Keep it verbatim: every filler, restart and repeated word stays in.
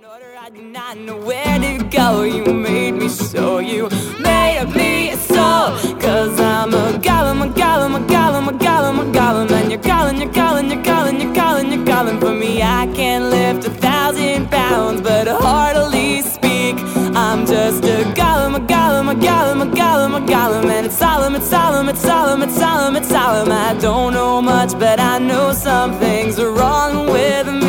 I do not know where to go. You made me so, you made me so. Cause I'm a golem, a golem, a golem, a golem, a golem. And you're calling, you're calling, you're calling, you're calling, you're calling for me. I can't lift a thousand pounds, but hardly speak. I'm just a golem, a golem, a golem, a golem, a golem. And it's solemn, it's solemn, it's solemn, it's solemn, it's solemn. I don't know much, but I know something's wrong with me.